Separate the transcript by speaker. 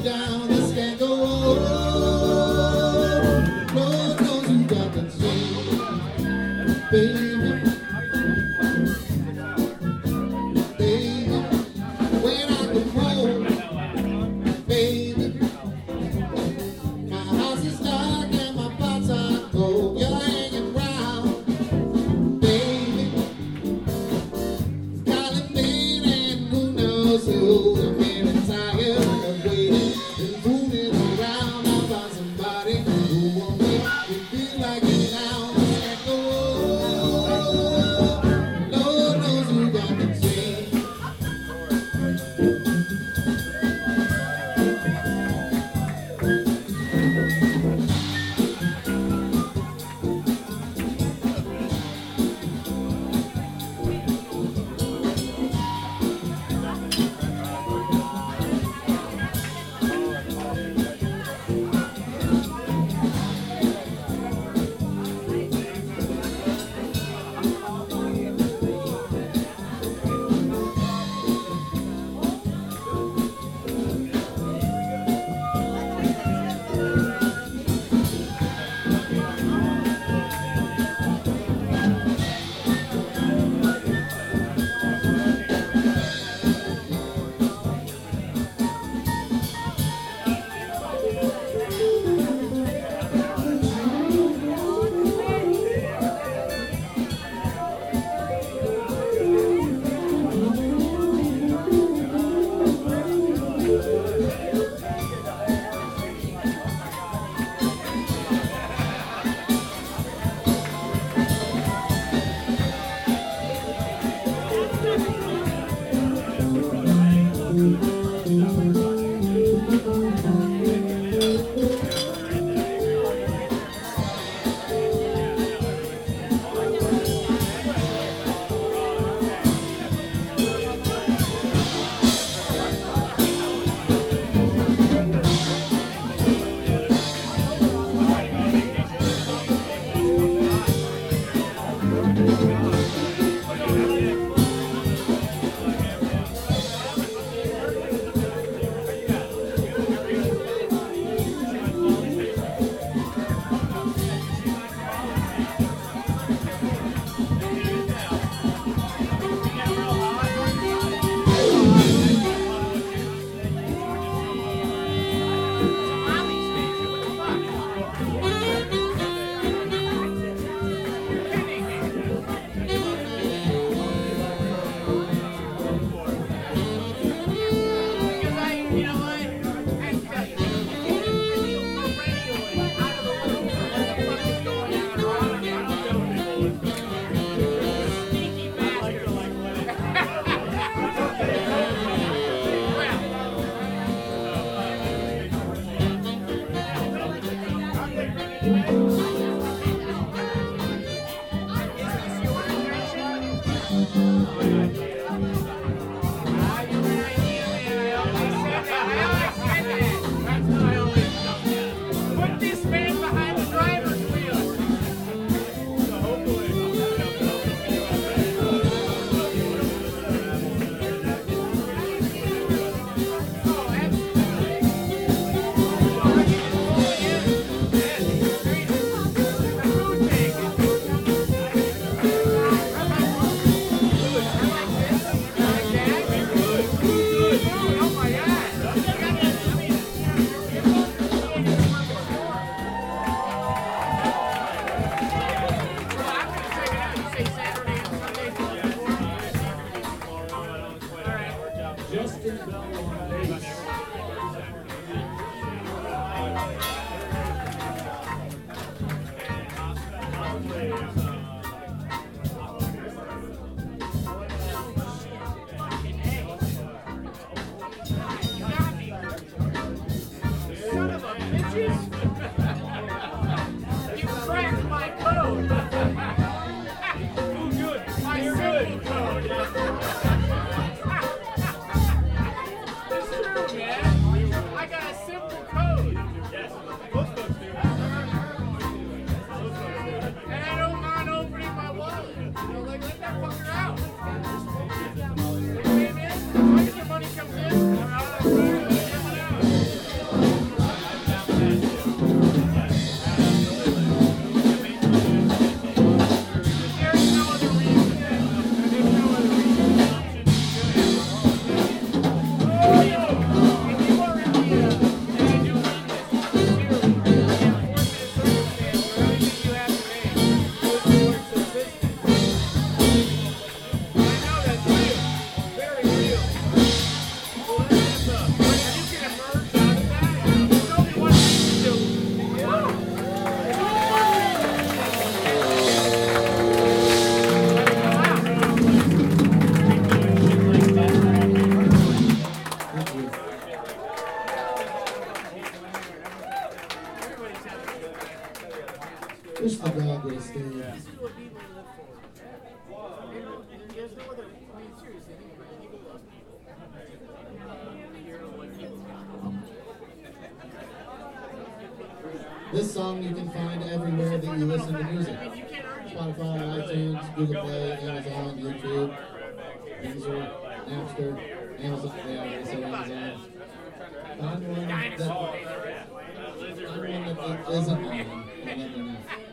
Speaker 1: down, this can't go on. Lord knows you got the change, baby. Baby, when I come home, baby, my house is dark and my thoughts are cold. You're hanging round, baby, calling me and who knows who. I'm getting tired of waiting and fooling around. I found somebody who won't make me feel like it now. This can't go on. Lord knows you got the change. Wish the dog would have stayed.
Speaker 2: These people are people who live for it. And there's no other. I mean, seriously, think about it. People love people. Hear what people
Speaker 1: This song you can find everywhere that you listen to music. Spotify, iTunes, Google Play, Amazon, YouTube, Deezer, Napster, Amazon. Yeah, I said Amazon. Find one that isn't on and let me know.